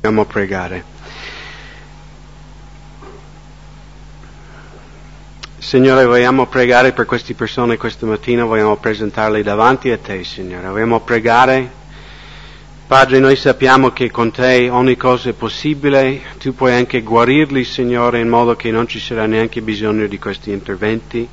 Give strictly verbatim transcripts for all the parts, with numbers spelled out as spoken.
Vogliamo pregare. Signore, vogliamo pregare per queste persone questa mattina, vogliamo presentarle davanti a Te, Signore. Vogliamo pregare. Padre, noi sappiamo che con Te ogni cosa è possibile, Tu puoi anche guarirli, Signore, in modo che non ci sarà neanche bisogno di questi interventi.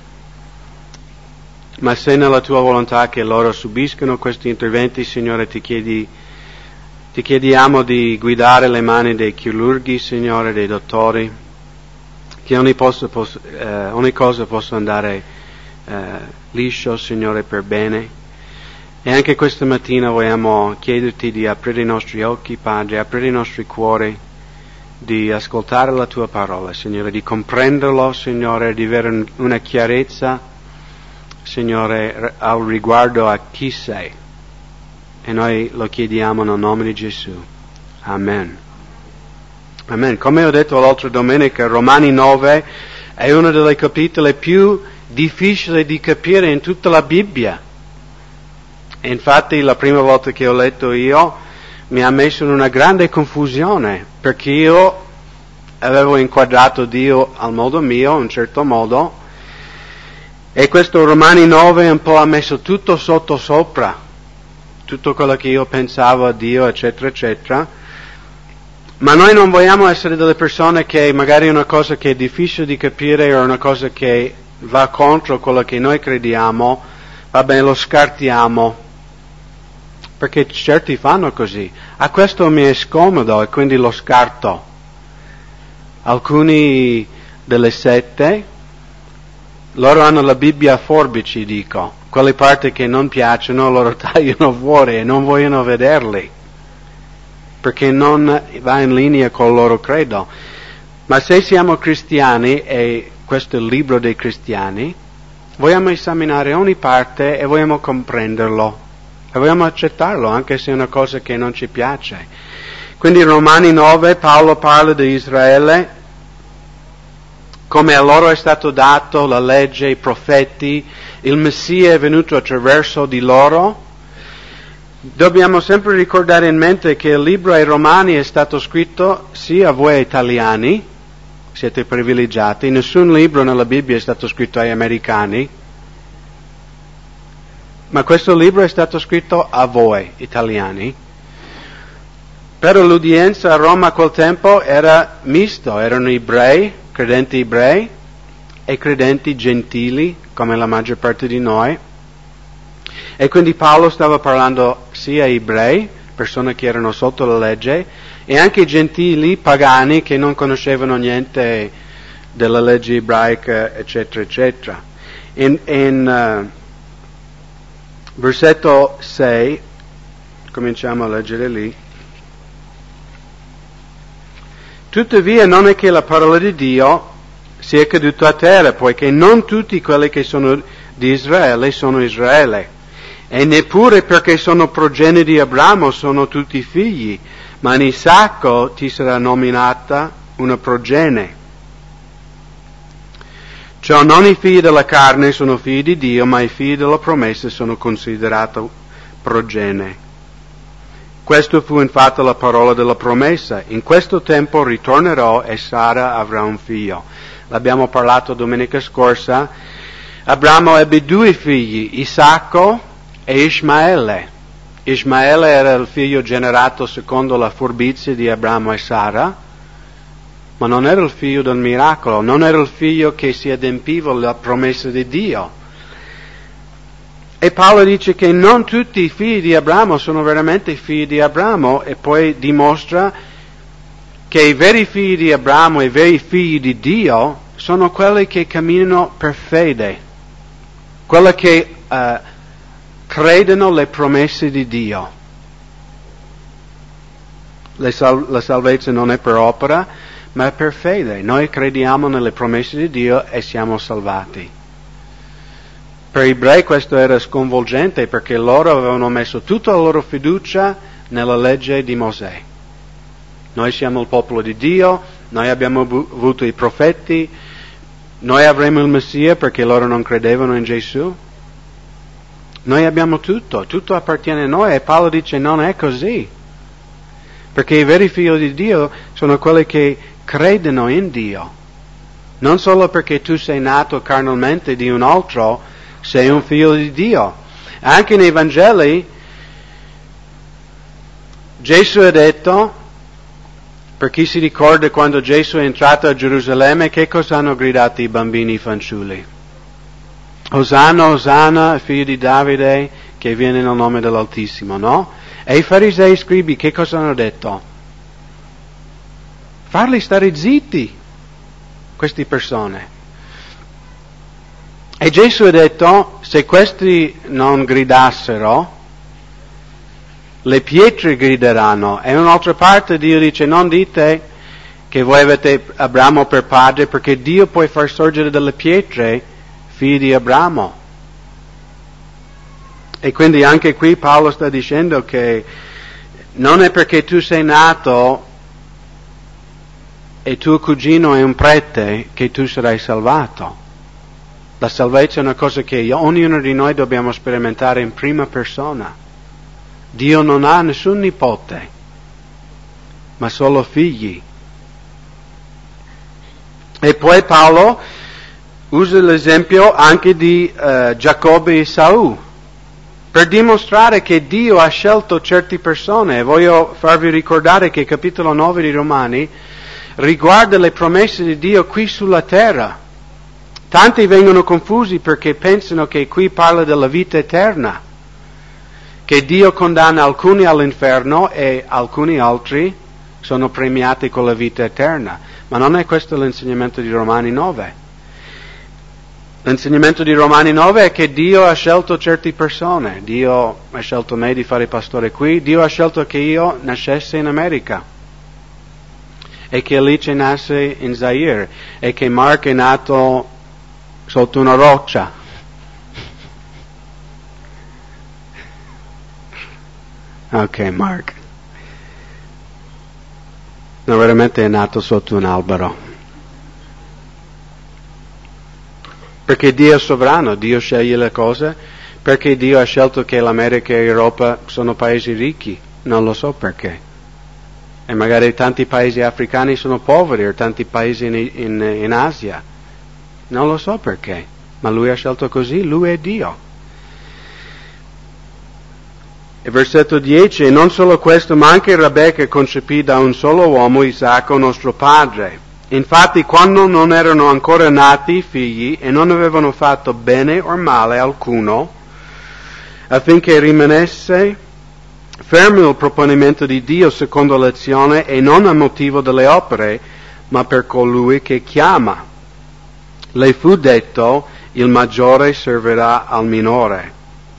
Ma se nella Tua volontà che loro subiscano questi interventi, Signore, ti chiedi Ti chiediamo di guidare le mani dei chirurghi, Signore, dei dottori, che ogni, possa, possa, eh, ogni cosa possa andare eh, liscio, Signore, per bene. E anche questa mattina vogliamo chiederti di aprire i nostri occhi, Padre, aprire i nostri cuori, di ascoltare la Tua parola, Signore, di comprenderlo, Signore, di avere una chiarezza, Signore, al riguardo a chi sei. E noi lo chiediamo nel nome di Gesù. Amen. Amen. Come ho detto l'altra domenica, Romani nove è uno dei capitoli più difficili di capire in tutta la Bibbia. E infatti la prima volta che ho letto io mi ha messo in una grande confusione, perché io avevo inquadrato Dio al modo mio, in un certo modo, e questo Romani nove un po' ha messo tutto sotto sopra. Tutto quello che io pensavo a Dio, eccetera, eccetera. Ma noi non vogliamo essere delle persone che magari una cosa che è difficile di capire o una cosa che va contro quello che noi crediamo, va bene, lo scartiamo. Perché certi fanno così. A questo mi è scomodo e quindi lo scarto. Alcuni delle sette, loro hanno la Bibbia a forbici, dico. Quelle parti che non piacciono loro tagliano fuori e non vogliono vederli, perché non va in linea con il loro credo. Ma se siamo cristiani, e questo è il libro dei cristiani, vogliamo esaminare ogni parte e vogliamo comprenderlo, e vogliamo accettarlo, anche se è una cosa che non ci piace. Quindi in Romani nove Paolo parla di Israele, come a loro è stato dato la legge, i profeti, il Messia è venuto attraverso di loro. Dobbiamo sempre ricordare in mente che il libro ai Romani è stato scritto sia a voi italiani, siete privilegiati, nessun libro nella Bibbia è stato scritto ai americani, ma questo libro è stato scritto a voi italiani. Però l'udienza a Roma a quel tempo era misto, erano ebrei, credenti ebrei e credenti gentili, come la maggior parte di noi. E quindi Paolo stava parlando sia ai ebrei, persone che erano sotto la legge, e anche ai gentili, pagani, che non conoscevano niente della legge ebraica, eccetera, eccetera. In, in uh, versetto sei, cominciamo a leggere lì. Tuttavia non è che la parola di Dio sia caduta a terra, poiché non tutti quelli che sono di Israele sono Israele, e neppure perché sono progenie di Abramo sono tutti figli, ma in Isacco ti sarà nominata una progenie. Cioè non i figli della carne sono figli di Dio, ma i figli della promessa sono considerati progenie. Questo fu infatti la parola della promessa. In questo tempo ritornerò e Sara avrà un figlio. L'abbiamo parlato domenica scorsa. Abramo ebbe due figli, Isacco e Ismaele. Ismaele era il figlio generato secondo la furbizia di Abramo e Sara, ma non era il figlio del miracolo, non era il figlio che si adempiva alla promessa di Dio. E Paolo dice che non tutti i figli di Abramo sono veramente figli di Abramo, e poi dimostra che i veri figli di Abramo, i veri figli di Dio, sono quelli che camminano per fede, quelli che uh, credono le promesse di Dio. Le sal- la salvezza non è per opera, ma è per fede. Noi crediamo nelle promesse di Dio e siamo salvati. Per gli ebrei questo era sconvolgente, perché loro avevano messo tutta la loro fiducia nella legge di Mosè. Noi siamo il popolo di Dio, noi abbiamo avuto i profeti, noi avremo il Messia perché loro non credevano in Gesù. Noi abbiamo tutto, tutto appartiene a noi, e Paolo dice non è così. Perché i veri figli di Dio sono quelli che credono in Dio. Non solo perché tu sei nato carnalmente di un altro, sei un figlio di Dio. Anche nei Vangeli Gesù ha detto, per chi si ricorda quando Gesù è entrato a Gerusalemme, che cosa hanno gridato i bambini fanciulli? Osanna, Osanna, figlio di Davide, che viene nel nome dell'Altissimo, no? E i farisei e i scribi che cosa hanno detto? Farli stare zitti, queste persone. E Gesù ha detto, se questi non gridassero, le pietre grideranno. E in un'altra parte Dio dice, non dite che voi avete Abramo per padre, perché Dio può far sorgere dalle pietre figli di Abramo. E quindi anche qui Paolo sta dicendo che non è perché tu sei nato e tuo cugino è un prete che tu sarai salvato. La salvezza è una cosa che ognuno di noi dobbiamo sperimentare in prima persona. Dio non ha nessun nipote, ma solo figli. E poi Paolo usa l'esempio anche di uh, Giacobbe e Esaù, per dimostrare che Dio ha scelto certe persone. E voglio farvi ricordare che il capitolo nove di Romani riguarda le promesse di Dio qui sulla terra. Tanti vengono confusi perché pensano che qui parla della vita eterna, che Dio condanna alcuni all'inferno e alcuni altri sono premiati con la vita eterna. Ma non è questo l'insegnamento di Romani nove. L'insegnamento di Romani nove è che Dio ha scelto certe persone. Dio ha scelto me di fare pastore qui. Dio ha scelto che io nascesse in America e che Alice nasce in Zaire e che Mark è nato sotto una roccia. Ok, Mark. No, veramente è nato sotto un albero. Perché Dio è sovrano, Dio sceglie le cose, perché Dio ha scelto che l'America e l'Europa sono paesi ricchi, non lo so perché. E magari tanti paesi africani sono poveri, o tanti paesi in, in, in Asia, non lo so perché, ma Lui ha scelto così, Lui è Dio. E versetto dieci, e non solo questo, ma anche Rebecca concepì da un solo uomo, Isacco, nostro padre. Infatti, quando non erano ancora nati i figli e non avevano fatto bene o male alcuno, affinché rimanesse fermo il proponimento di Dio secondo l'azione e non a motivo delle opere, ma per colui che chiama. Le fu detto, il maggiore servirà al minore.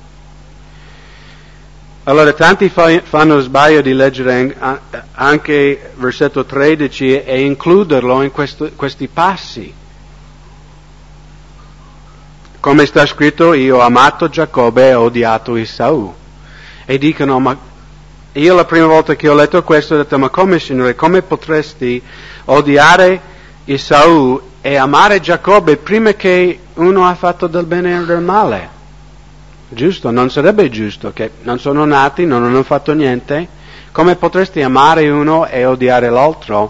Allora, tanti fa, fanno sbaglio di leggere anche versetto tredici e includerlo in questo, questi passi. Come sta scritto, io ho amato Giacobbe e ho odiato Esaù. E dicono, ma io la prima volta che ho letto questo ho detto, ma come Signore, come potresti odiare Esaù e amare Giacobbe prima che uno ha fatto del bene e del male? Giusto, non sarebbe giusto, che non sono nati, non hanno fatto niente. Come potresti amare uno e odiare l'altro?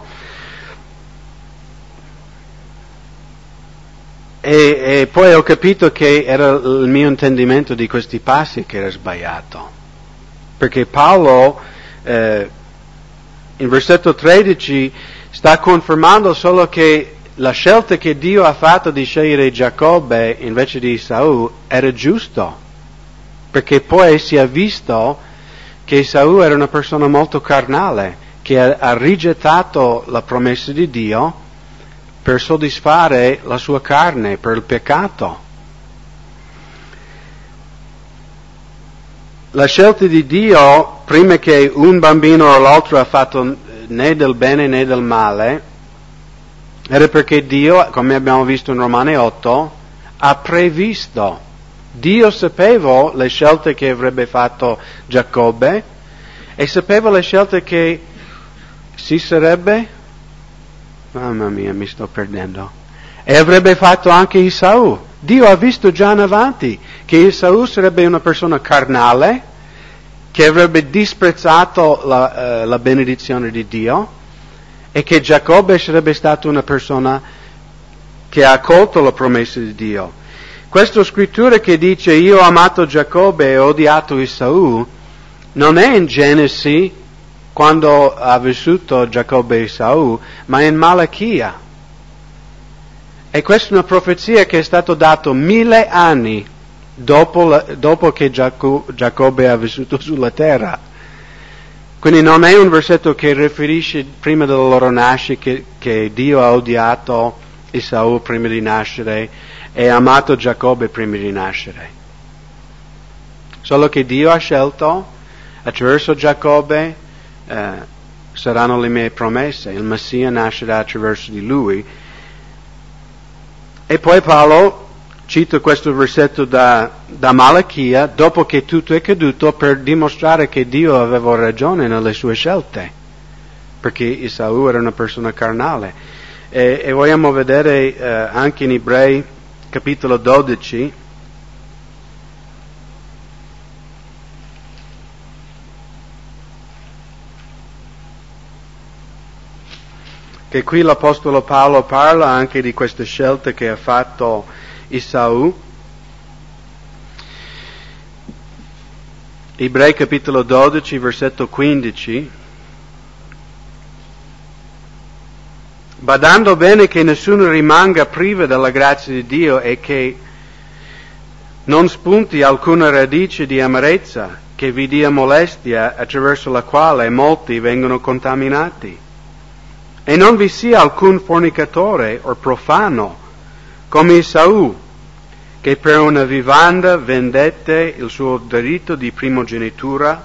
E, e poi ho capito che era il mio intendimento di questi passi che era sbagliato. Perché Paolo, eh, in versetto tredici, sta confermando solo che la scelta che Dio ha fatto di scegliere Giacobbe invece di Esaù era giusto. Perché poi si è visto che Esaù era una persona molto carnale, che ha, ha rigettato la promessa di Dio per soddisfare la sua carne, per il peccato. La scelta di Dio, prima che un bambino o l'altro ha fatto né del bene né del male, era perché Dio, come abbiamo visto in Romani otto, ha previsto. Dio sapeva le scelte che avrebbe fatto Giacobbe e sapeva le scelte che si sarebbe, mamma mia, mi sto perdendo, e avrebbe fatto anche Esaù. Dio ha visto già in avanti che Esaù sarebbe una persona carnale che avrebbe disprezzato la, uh, la benedizione di Dio e che Giacobbe sarebbe stato una persona che ha accolto la promessa di Dio. Questa scrittura che dice io ho amato Giacobbe e ho odiato Esaù non è in Genesi quando ha vissuto Giacobbe e Esaù, ma è in Malachia. E questa è una profezia che è stata data mille anni dopo, la, dopo che Giaco, Giacobbe ha vissuto sulla terra. Quindi non è un versetto che riferisce prima della loro nascita che, che Dio ha odiato Esaù prima di nascere e ha amato Giacobbe prima di nascere. Solo che Dio ha scelto, attraverso Giacobbe eh, saranno le mie promesse, il Messia nascerà attraverso di lui. E poi Paolo cita questo versetto da, da Malachia, dopo che tutto è caduto, per dimostrare che Dio aveva ragione nelle sue scelte, perché Esaù era una persona carnale. E, e vogliamo vedere eh, anche in Ebrei, capitolo dodici, che qui l'Apostolo Paolo parla anche di queste scelte che ha fatto Esaù. Ebrei capitolo dodici, versetto quindici. Badando bene che nessuno rimanga privo della grazia di Dio e che non spunti alcuna radice di amarezza che vi dia molestia attraverso la quale molti vengono contaminati. E non vi sia alcun fornicatore o profano come Esaù, che per una vivanda vendette il suo diritto di primogenitura.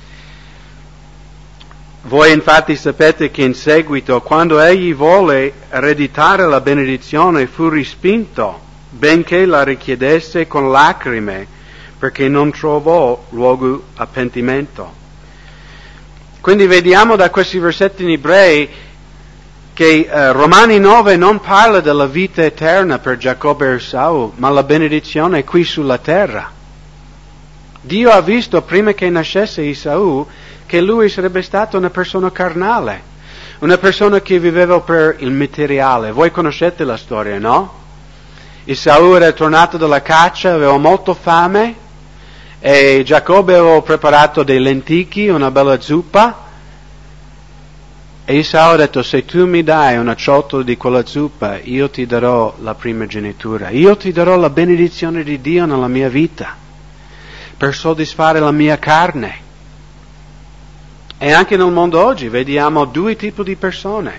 Voi infatti sapete che in seguito, quando egli volle ereditare la benedizione, fu respinto, benché la richiedesse con lacrime, perché non trovò luogo a pentimento. Quindi vediamo da questi versetti in Ebrei che uh, Romani nove non parla della vita eterna per Giacobbe e Esaù, ma la benedizione qui sulla terra. Dio ha visto prima che nascesse Esaù che lui sarebbe stato una persona carnale, una persona che viveva per il materiale. Voi conoscete la storia, no? Esaù era tornato dalla caccia, aveva molto fame e Giacobbe aveva preparato dei lenticchi, una bella zuppa. E Esaù ha detto, se tu mi dai una ciotola di quella zuppa, io ti darò la primogenitura, io ti darò la benedizione di Dio nella mia vita, per soddisfare la mia carne. E anche nel mondo oggi vediamo due tipi di persone.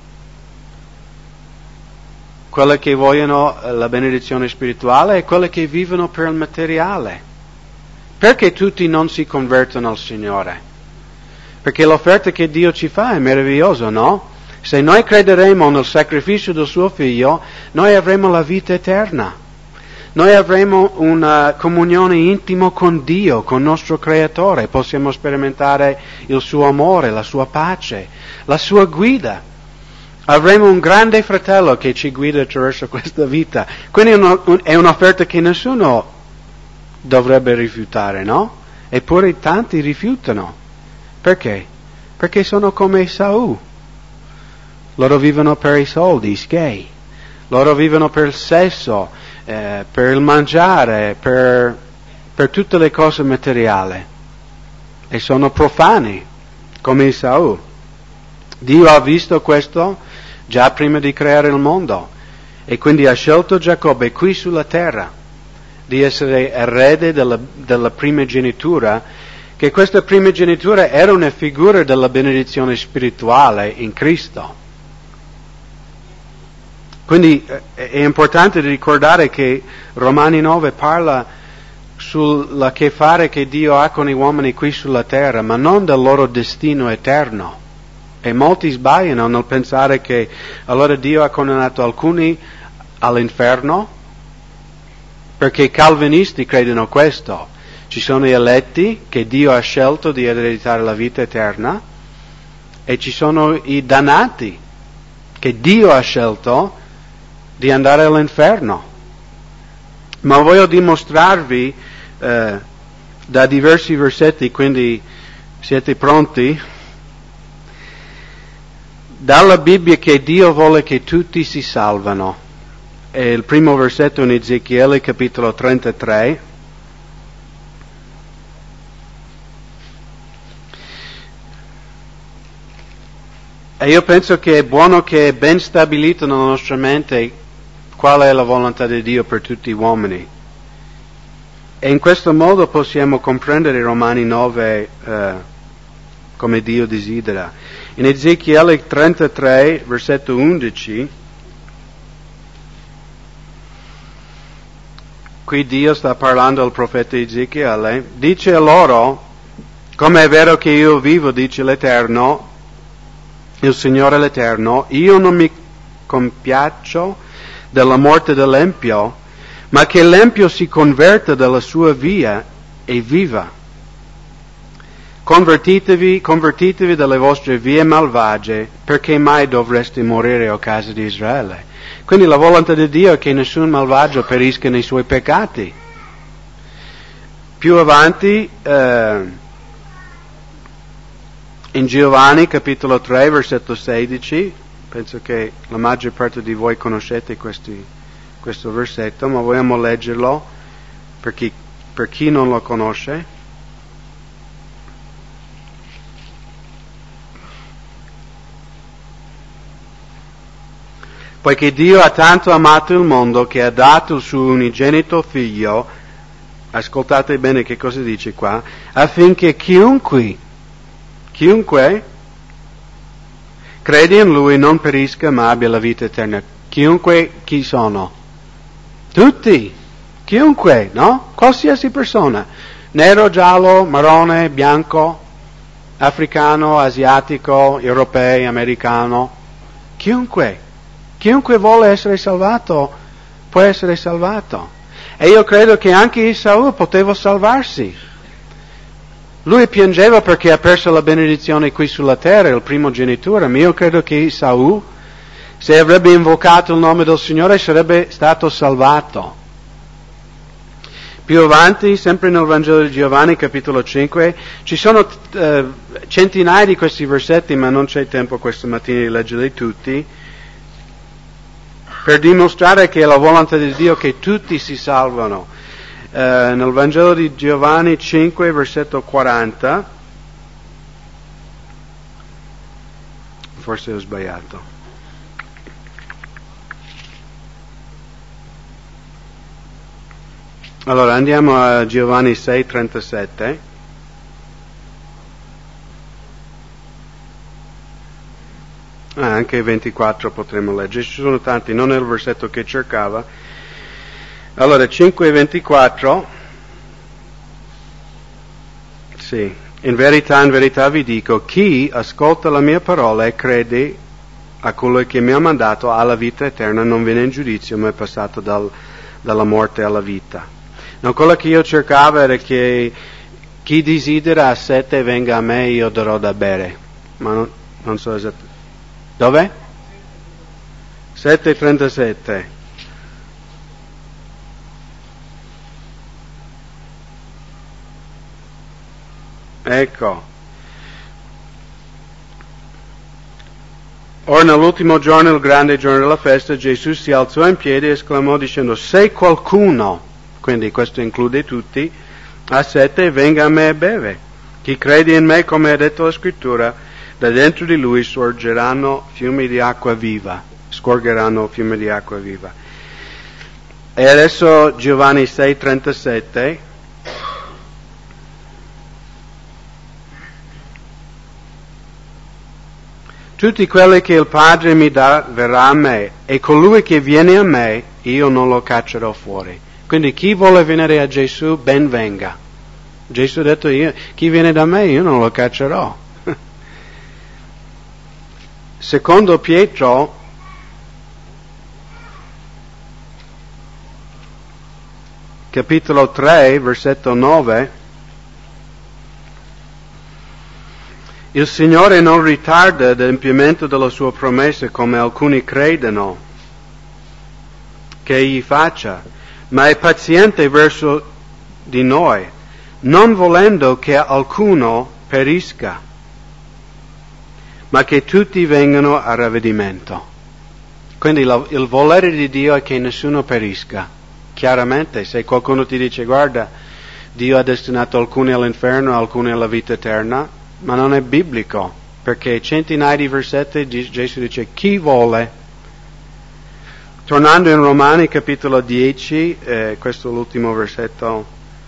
Quelle che vogliono la benedizione spirituale e quelle che vivono per il materiale. Perché tutti non si convertono al Signore? Perché l'offerta che Dio ci fa è meravigliosa, no? Se noi crederemo nel sacrificio del suo figlio, noi avremo la vita eterna. Noi avremo una comunione intima con Dio, con il nostro Creatore. Possiamo sperimentare il suo amore, la sua pace, la sua guida. Avremo un grande fratello che ci guida attraverso questa vita. Quindi è, una, un, è un'offerta che nessuno dovrebbe rifiutare, no? Eppure tanti rifiutano. Perché? Perché sono come Esaù. Loro vivono per i soldi, gay. Loro vivono per il sesso, eh, per il mangiare, per, per tutte le cose materiali. E sono profani, come Esaù. Dio ha visto questo già prima di creare il mondo. E quindi ha scelto Giacobbe qui sulla terra di essere erede della, della primogenitura, che questa primogenitura era una figura della benedizione spirituale in Cristo. Quindi è importante ricordare che Romani nove parla sulla che fare che Dio ha con gli uomini qui sulla terra, ma non del loro destino eterno. E molti sbagliano nel pensare che allora Dio ha condannato alcuni all'inferno, perché i calvinisti credono questo. Ci sono gli eletti che Dio ha scelto di ereditare la vita eterna e ci sono i dannati che Dio ha scelto di andare all'inferno. Ma voglio dimostrarvi eh, da diversi versetti, quindi siete pronti? Dalla Bibbia che Dio vuole che tutti si salvano. E il primo versetto in Ezechiele capitolo trentatré. E io penso che è buono che è ben stabilito nella nostra mente qual è la volontà di Dio per tutti gli uomini. E in questo modo possiamo comprendere Romani nove eh, come Dio desidera. In Ezechiele trentatré, versetto undici, qui Dio sta parlando al profeta Ezechiele, dice loro, come è vero che io vivo, dice l'Eterno, il Signore l'Eterno, io non mi compiaccio della morte dell'empio, ma che l'empio si converta dalla sua via e viva. Convertitevi, convertitevi dalle vostre vie malvagie, perché mai dovreste morire, o casa di Israele? Quindi la volontà di Dio è che nessun malvagio perisca nei suoi peccati. Più avanti, eh, in Giovanni capitolo tre, versetto sedici, penso che la maggior parte di voi conoscete questi, questo versetto, ma vogliamo leggerlo per chi, per chi non lo conosce. Poiché Dio ha tanto amato il mondo che ha dato il suo unigenito figlio, ascoltate bene che cosa dice qua, affinché chiunque, chiunque crede in Lui non perisca ma abbia la vita eterna. Chiunque, chi sono? Tutti, chiunque, no? Qualsiasi persona, nero, giallo, marrone, bianco, africano, asiatico, europeo, americano, chiunque. Chiunque vuole essere salvato può essere salvato. E io credo che anche Esaù poteva salvarsi. Lui piangeva perché ha perso la benedizione qui sulla terra, il primogenitore, ma io credo che Esaù, se avrebbe invocato il nome del Signore, sarebbe stato salvato. Più avanti, sempre nel Vangelo di Giovanni, capitolo cinque, ci sono eh, centinaia di questi versetti, ma non c'è tempo questa mattina di leggerli tutti, per dimostrare che è la volontà di Dio che tutti si salvano. Uh, nel Vangelo di Giovanni cinque, versetto quaranta, forse ho sbagliato. Allora andiamo a Giovanni sei, trentasette. Ah, anche ventiquattro potremmo leggere, ci sono tanti, non è il versetto che cercava. Allora, cinque e ventiquattro, sì, in verità, in verità vi dico, chi ascolta la mia parola e crede a colui che mi ha mandato ha la vita eterna, non viene in giudizio, ma è passato dal, dalla morte alla vita. No, quello che io cercavo era che chi desidera ha sete venga a me, io darò da bere, ma non, non so esattamente. Dove? sette e trentasette. Ecco. Ora nell'ultimo giorno, il grande giorno della festa, Gesù si alzò in piedi e esclamò dicendo, se qualcuno, quindi questo include tutti, ha sete, venga a me e beve. Chi crede in me, come ha detto la scrittura, da dentro di lui sorgeranno fiumi di acqua viva, scorgeranno fiumi di acqua viva. E adesso Giovanni sei, trentasette. Tutti quelli che il Padre mi dà verrà a me, e colui che viene a me, io non lo caccerò fuori. Quindi chi vuole venire a Gesù, ben venga. Gesù ha detto, io, chi viene da me, io non lo caccerò. Secondo Pietro, capitolo tre, versetto nove, il Signore non ritarda l'adempimento della sua promessa come alcuni credono che egli faccia, ma è paziente verso di noi, non volendo che alcuno perisca, ma che tutti vengano a ravvedimento. Quindi la, il volere di Dio è che nessuno perisca. Chiaramente, se qualcuno ti dice, guarda, Dio ha destinato alcuni all'inferno, alcuni alla vita eterna, ma non è biblico, perché centinaia di versetti Gesù dice, chi vuole. Tornando in Romani capitolo dieci, eh, questo è l'ultimo versetto,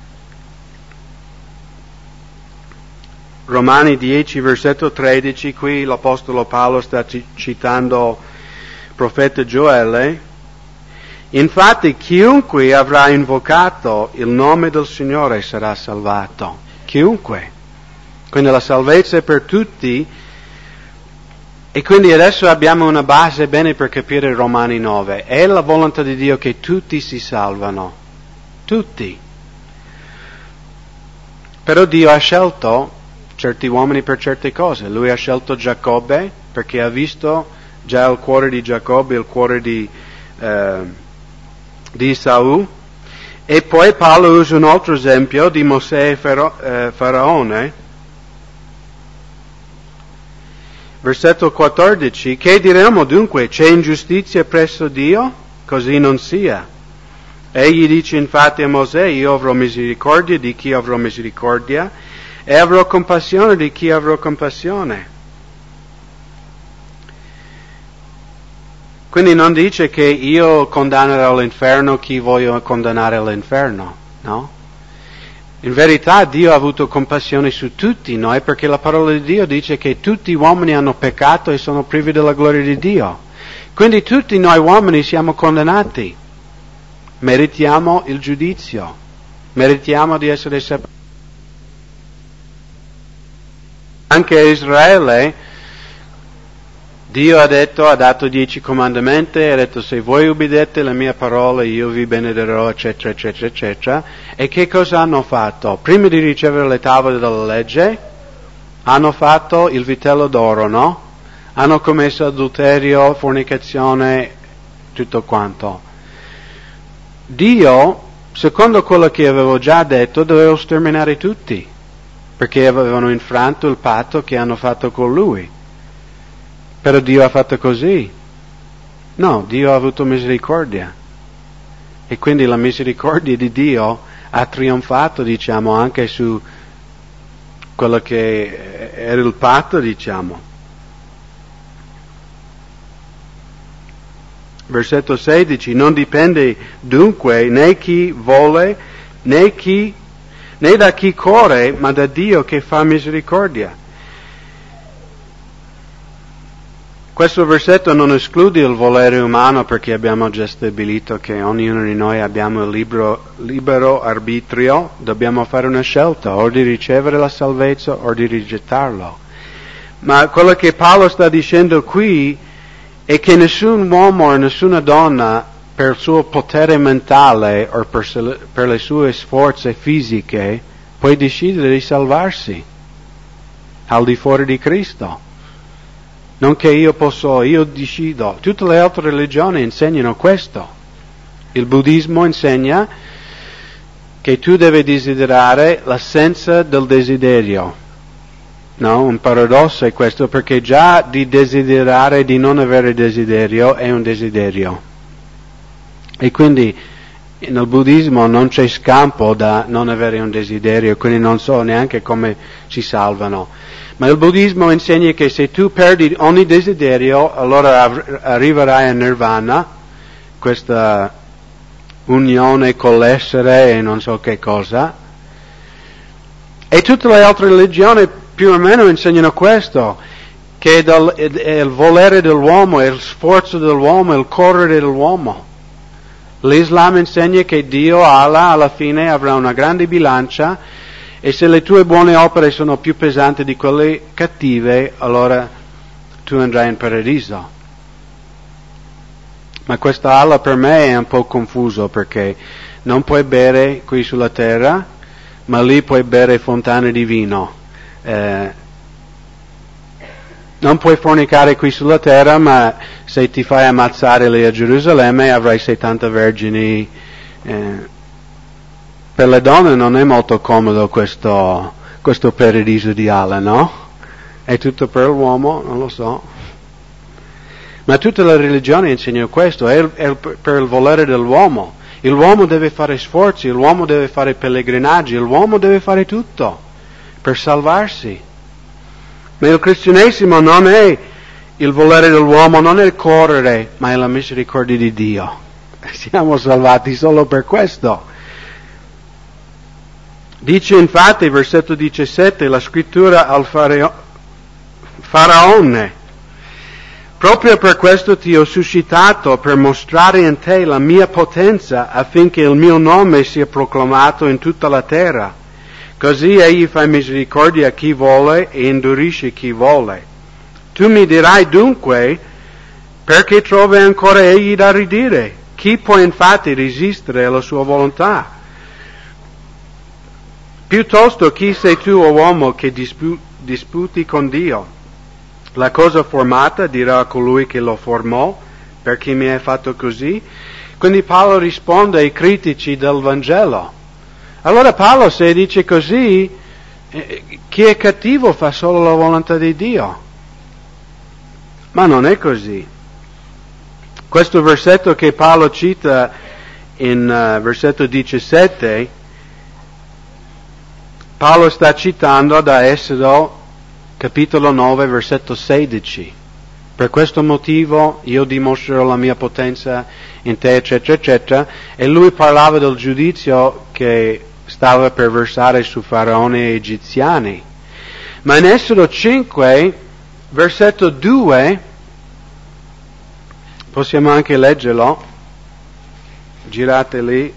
Romani dieci, versetto tredici, qui l'Apostolo Paolo sta c- citando il profeta Gioele. Infatti chiunque avrà invocato il nome del Signore sarà salvato. Chiunque. Quindi la salvezza è per tutti. E quindi adesso abbiamo una base bene per capire Romani nove. È la volontà di Dio che tutti si salvano. Tutti. Però Dio ha scelto certi uomini per certe cose. Lui ha scelto Giacobbe perché ha visto già il cuore di Giacobbe, il cuore di, eh, di Esaù. E poi Paolo usa un altro esempio di Mosè e Faro, eh, Faraone. Versetto quattordici, che diremo dunque? C'è ingiustizia presso Dio? Così non sia. Egli dice infatti a Mosè, io avrò misericordia di chi avrò misericordia e avrò compassione di chi avrò compassione. Quindi non dice che io condannerò all'inferno chi voglio condannare all'inferno, no? In verità Dio ha avuto compassione su tutti noi perché la parola di Dio dice che tutti gli uomini hanno peccato e sono privi della gloria di Dio. Quindi tutti noi uomini siamo condannati. Meritiamo il giudizio. Meritiamo di essere separati. Anche a Israele Dio ha detto, ha dato dieci comandamenti, ha detto se voi ubbidete le mie parole io vi benedirò, eccetera, eccetera, eccetera. E che cosa hanno fatto? Prima di ricevere le tavole della legge, hanno fatto il vitello d'oro, no? Hanno commesso adulterio, fornicazione, tutto quanto. Dio, secondo quello che avevo già detto, doveva sterminare tutti, perché avevano infranto il patto che hanno fatto con Lui. Però Dio ha fatto così. No, Dio ha avuto misericordia. E quindi la misericordia di Dio ha trionfato, diciamo, anche su quello che era il patto, diciamo. Versetto sedici, non dipende dunque né chi vuole, né chi, né da chi corre, ma da Dio che fa misericordia. Questo versetto non esclude il volere umano perché abbiamo già stabilito che ognuno di noi abbiamo il libero, libero arbitrio, dobbiamo fare una scelta, o di ricevere la salvezza o di rigettarlo. Ma quello che Paolo sta dicendo qui è che nessun uomo o nessuna donna per il suo potere mentale o per, per le sue sforze fisiche può decidere di salvarsi al di fuori di Cristo. Non che io posso, io decido. Tutte le altre religioni insegnano questo. Il buddismo insegna che tu devi desiderare l'assenza del desiderio. No, un paradosso è questo, perché già di desiderare di non avere desiderio è un desiderio. E quindi nel buddismo non c'è scampo da non avere un desiderio, quindi non so neanche come si salvano. Ma il buddismo insegna che se tu perdi ogni desiderio, allora arriverai a nirvana, questa unione con l'essere e non so che cosa. E tutte le altre religioni più o meno insegnano questo, che è, dal, è, è il volere dell'uomo, è il sforzo dell'uomo, è il correre dell'uomo. L'Islam insegna che Dio, Allah, alla fine avrà una grande bilancia e se le tue buone opere sono più pesanti di quelle cattive, allora tu andrai in paradiso. Ma questo Allah per me è un po' confuso perché non puoi bere qui sulla terra, ma lì puoi bere fontane di vino. Eh, non puoi fornicare qui sulla terra, ma se ti fai ammazzare lì a Gerusalemme avrai settanta vergini. Eh, per le donne non è molto comodo questo, questo paradiso ideale, no? È tutto per l'uomo, non lo so. Ma tutte le religioni insegnano questo, è, è per il volere dell'uomo. L'uomo deve fare sforzi, l'uomo deve fare pellegrinaggi, l'uomo deve fare tutto per salvarsi. Ma il cristianesimo non è il volere dell'uomo, non è il correre, ma è la misericordia di Dio. Siamo salvati solo per questo. Dice infatti, versetto diciassette, la scrittura al Faraone: proprio per questo ti ho suscitato, per mostrare in te la mia potenza, affinché il mio nome sia proclamato in tutta la terra. Così egli fa misericordia a chi vuole e indurisce chi vuole. Tu mi dirai dunque, perché trovi ancora egli da ridire? Chi può infatti resistere alla sua volontà? Piuttosto chi sei tu, o uomo, che dispu- disputi con Dio? La cosa formata dirà a colui che lo formò, perché mi hai fatto così? Quindi Paolo risponde ai critici del Vangelo. Allora Paolo, se dice così, eh, chi è cattivo fa solo la volontà di Dio. Ma non è così. Questo versetto che Paolo cita in uh, versetto diciassette, Paolo sta citando da Esodo capitolo nove, versetto sedici. Per questo motivo io dimostrerò la mia potenza in te, eccetera, eccetera. E lui parlava del giudizio che stava per versare su Faraone e Egiziani. Ma in Esodo cinque, versetto due, possiamo anche leggerlo, girate lì.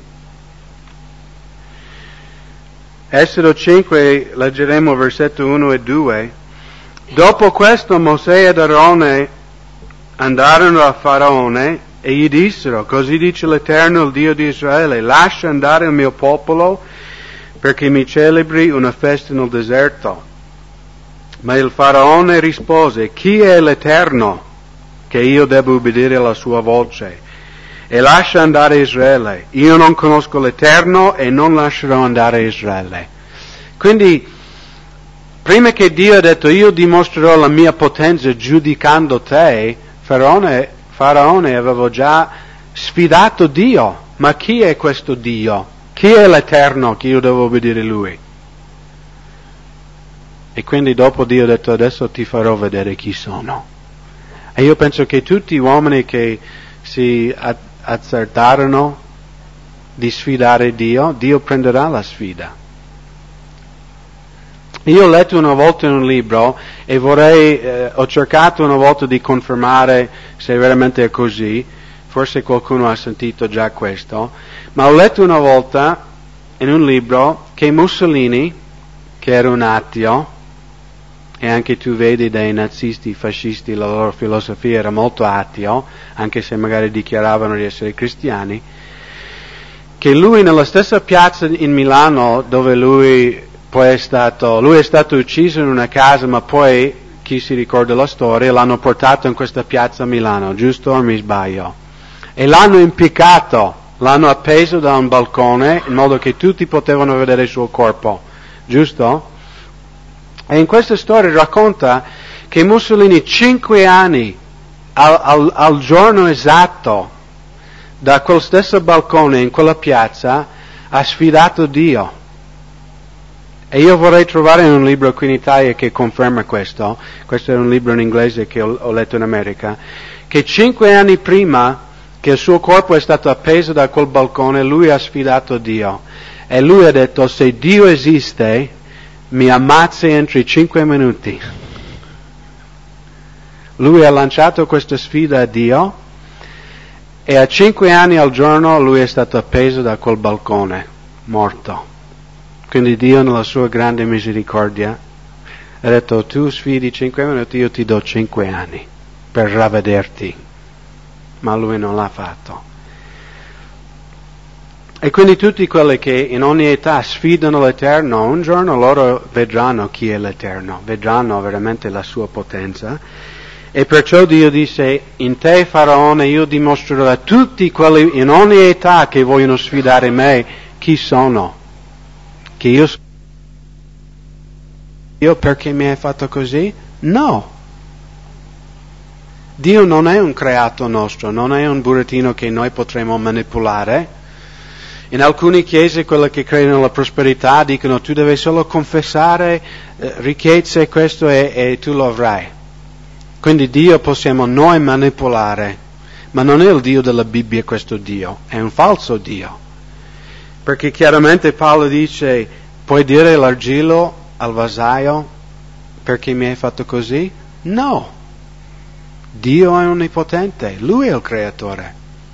Esodo cinque, leggeremo versetto uno e due. Dopo questo Mosè ed Aarone andarono a Faraone e gli dissero: così dice l'Eterno, il Dio di Israele, lascia andare il mio popolo perché mi celebri una festa nel deserto. Ma il Faraone rispose: chi è l'Eterno che io devo ubbidire alla sua voce? E lascia andare Israele. Io non conosco l'Eterno e non lascerò andare Israele. Quindi, prima che Dio ha detto io dimostrerò la mia potenza giudicando te, Faraone, Faraone aveva già sfidato Dio. Ma chi è questo Dio? Chi è l'Eterno che io devo obbedire Lui? E quindi dopo Dio ha detto adesso ti farò vedere chi sono. E io penso che tutti gli uomini che si azzardarono di sfidare Dio, Dio prenderà la sfida. Io ho letto una volta in un libro e vorrei, eh, ho cercato una volta di confermare se veramente è così, forse qualcuno ha sentito già questo, ma ho letto una volta in un libro che Mussolini, che era un ateo, e anche tu vedi dai nazisti, fascisti, la loro filosofia era molto ateo, anche se magari dichiaravano di essere cristiani, che lui nella stessa piazza in Milano dove lui poi è stato, lui è stato ucciso in una casa, ma poi, chi si ricorda la storia, l'hanno portato in questa piazza a Milano, giusto o mi sbaglio? E l'hanno impiccato, l'hanno appeso da un balcone in modo che tutti potevano vedere il suo corpo, giusto? E in questa storia racconta che Mussolini cinque anni al, al, al giorno esatto da quel stesso balcone in quella piazza ha sfidato Dio. E io vorrei trovare un libro qui in Italia che conferma questo, questo è un libro in inglese che ho, ho letto in America, che cinque anni prima che il suo corpo è stato appeso da quel balcone, lui ha sfidato Dio. E lui ha detto, se Dio esiste, mi ammazzi entro i cinque minuti. Lui ha lanciato questa sfida a Dio e a cinque anni al giorno lui è stato appeso da quel balcone, morto. Quindi Dio nella sua grande misericordia ha detto tu sfidi cinque minuti, io ti do cinque anni per ravvederti. Ma lui non l'ha fatto. E quindi tutti quelli che in ogni età sfidano l'Eterno, un giorno loro vedranno chi è l'Eterno, vedranno veramente la sua potenza. E perciò Dio disse, in te Faraone io dimostrerò a tutti quelli in ogni età che vogliono sfidare me chi sono. Che io Dio perché mi hai fatto così? No. Dio non è un creato nostro, non è un burattino che noi potremo manipolare. In alcune chiese, quelle che credono nella prosperità, dicono tu devi solo confessare eh, ricchezze e questo e, e tu lo avrai. Quindi Dio possiamo noi manipolare, ma non è il Dio della Bibbia questo Dio, è un falso Dio. Perché chiaramente Paolo dice, puoi dire l'argilo al vasaio perché mi hai fatto così? No. Dio è onnipotente, Lui è il creatore.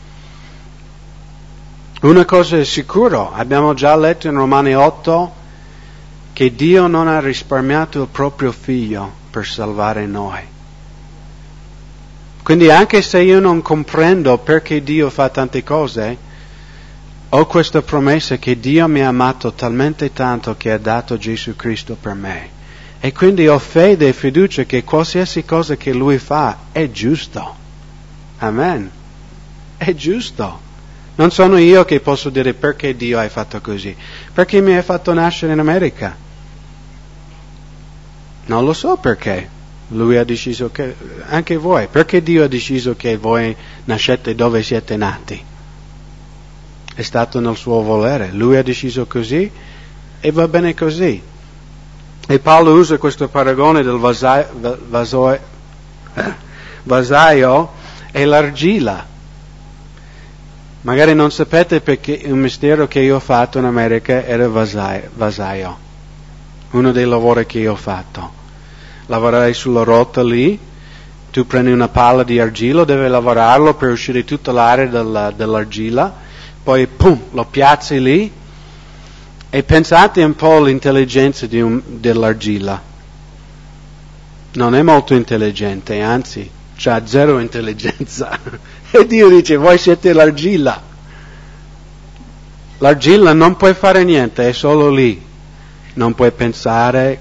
Una cosa è sicuro, abbiamo già letto in Romani otto che Dio non ha risparmiato il proprio figlio per salvare noi. Quindi anche se io non comprendo perché Dio fa tante cose, ho questa promessa che Dio mi ha amato talmente tanto che ha dato Gesù Cristo per me. E quindi ho fede e fiducia che qualsiasi cosa che Lui fa è giusto. Amen. È giusto. Non sono io che posso dire perché Dio hai fatto così. Perché mi hai fatto nascere in America? Non lo so perché. Lui ha deciso che, anche voi, perché Dio ha deciso che voi nascete dove siete nati? È stato nel suo volere. Lui ha deciso così e va bene così. E Paolo usa questo paragone del vasaio, vaso, eh, vasaio e l'argilla. Magari non sapete perché un mistero che io ho fatto in America era vasaio, vasaio. Uno dei lavori che io ho fatto. Lavorai sulla rotta lì, tu prendi una palla di argilla, devi lavorarlo per uscire tutta l'area della, dell'argilla, poi pum, lo piazzi lì. E pensate un po' all'intelligenza di un, dell'argilla. Non è molto intelligente, anzi, c'ha zero intelligenza. E Dio dice, voi siete l'argilla. L'argilla non puoi fare niente, è solo lì. Non puoi pensare.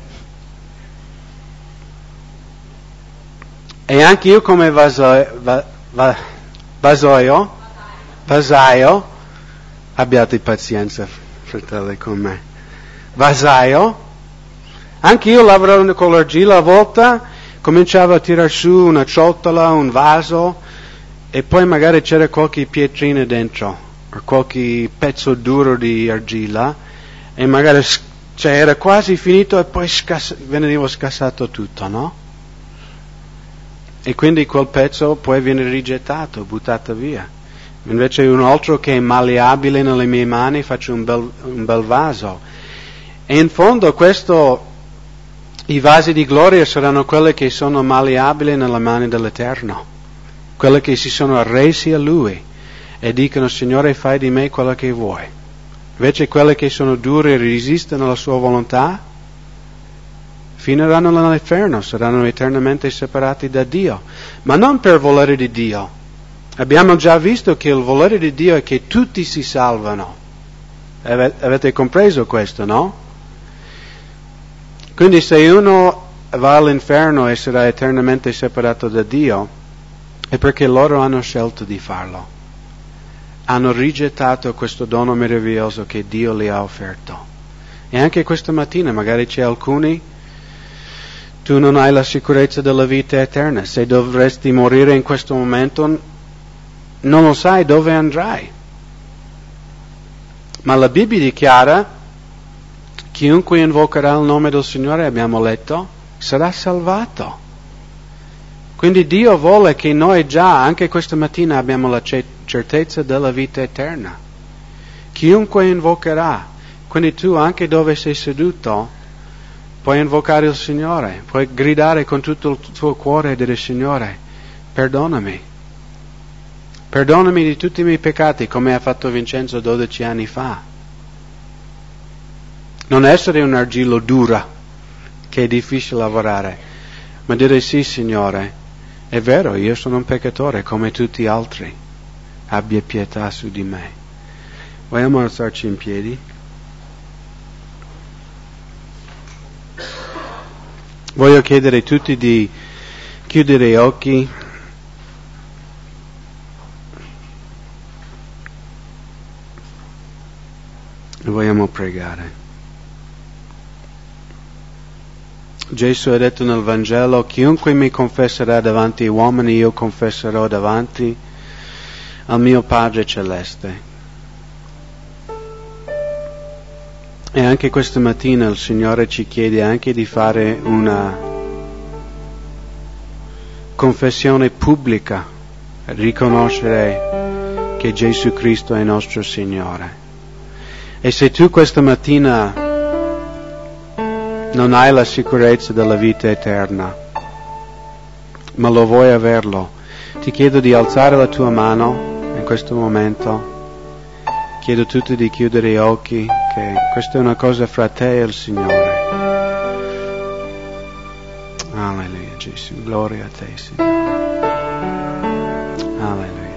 E anche io come vaso, va, va, vasoio, vasaio, abbiate pazienza. Fratelli con me. Vasaio. Anche io lavorando con l'argilla a volte cominciavo a tirar su una ciotola, un vaso e poi magari c'era qualche pietrina dentro o qualche pezzo duro di argilla e magari cioè, era quasi finito e poi scass- veniva scassato tutto, no? E quindi quel pezzo poi viene rigettato, buttato via. Invece un altro che è malleabile nelle mie mani faccio un bel, un bel vaso. E in fondo questo, i vasi di gloria saranno quelli che sono malleabili nelle mani dell'Eterno. Quelli che si sono arresi a Lui e dicono Signore fai di me quello che vuoi. Invece quelli che sono duri e resistono alla sua volontà finiranno nell'inferno, saranno eternamente separati da Dio. Ma non per volere di Dio. Abbiamo già visto che il volere di Dio è che tutti si salvano. Avete compreso questo, no? Quindi se uno va all'inferno e sarà eternamente separato da Dio, è perché loro hanno scelto di farlo. Hanno rigettato questo dono meraviglioso che Dio gli ha offerto. E anche questa mattina magari c'è alcuni, tu non hai la sicurezza della vita eterna. Se dovresti morire in questo momento, non lo sai dove andrai. Ma la Bibbia dichiara, chiunque invocherà il nome del Signore, abbiamo letto, sarà salvato. Quindi Dio vuole che noi già, anche questa mattina, abbiamo la certezza della vita eterna. Chiunque invocherà, quindi tu anche dove sei seduto, puoi invocare il Signore, puoi gridare con tutto il tuo cuore e dire Signore, perdonami. Perdonami di tutti i miei peccati, come ha fatto Vincenzo dodici anni fa. Non essere un argillo dura, che è difficile lavorare, ma dire sì, Signore, è vero, io sono un peccatore come tutti gli altri. Abbia pietà su di me. Vogliamo alzarci in piedi? Voglio chiedere a tutti di chiudere gli occhi. Vogliamo pregare. Gesù ha detto nel Vangelo: chiunque mi confesserà davanti agli uomini, io confesserò davanti al mio Padre Celeste. E anche questa mattina il Signore ci chiede anche di fare una confessione pubblica, riconoscere che Gesù Cristo è nostro Signore. E se tu questa mattina non hai la sicurezza della vita eterna, ma lo vuoi averlo, ti chiedo di alzare la tua mano in questo momento. Chiedo a tutti di chiudere gli occhi, che questa è una cosa fra te e il Signore. Alleluia, Gesù, gloria a te, Signore. Alleluia.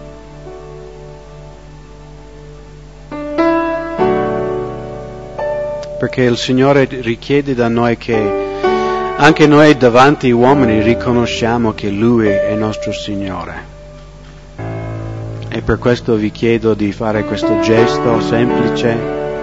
Perché il Signore richiede da noi che anche noi davanti agli uomini riconosciamo che Lui è nostro Signore. E per questo vi chiedo di fare questo gesto semplice,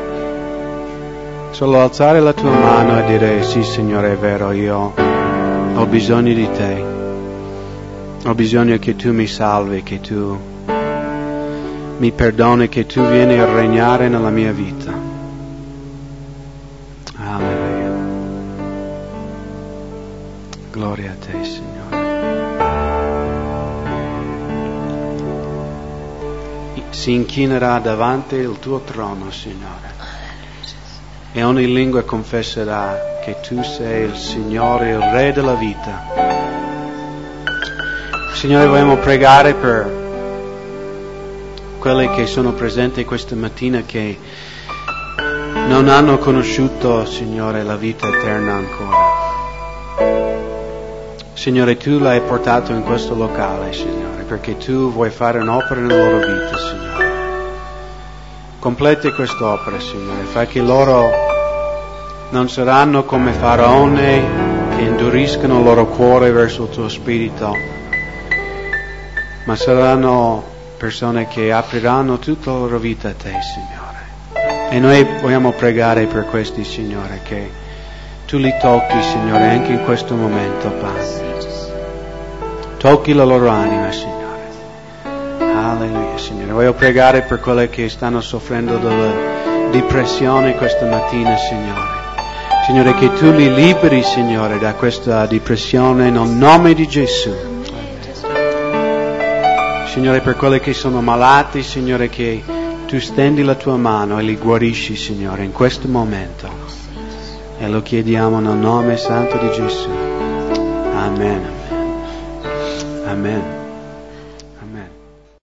solo alzare la tua mano e dire: sì, Signore, è vero, io ho bisogno di te, ho bisogno che tu mi salvi, che tu mi perdoni, che tu vieni a regnare nella mia vita. Alleluia. Gloria a te, Signore. Si inchinerà davanti al tuo trono, Signore, e ogni lingua confesserà che tu sei il Signore, il Re della vita. Signore, vogliamo pregare per quelli che sono presenti questa mattina che non hanno conosciuto, Signore, la vita eterna ancora. Signore, tu l'hai portato in questo locale, Signore, perché tu vuoi fare un'opera nella loro vita, Signore. Completi quest'opera, Signore, fai che loro non saranno come faraoni che induriscono il loro cuore verso il tuo spirito, ma saranno persone che apriranno tutta la loro vita a te, Signore. E noi vogliamo pregare per questi, Signore, che tu li tocchi, Signore, anche in questo momento, Padre. Tocchi la loro anima, Signore. Alleluia, Signore. Voglio pregare per quelli che stanno soffrendo della depressione questa mattina, Signore. Signore, che tu li liberi, Signore, da questa depressione nel nome di Gesù. Signore, per quelli che sono malati, Signore, che tu stendi la tua mano e li guarisci, Signore, in questo momento. E lo chiediamo nel nome santo di Gesù. Amen. Amen.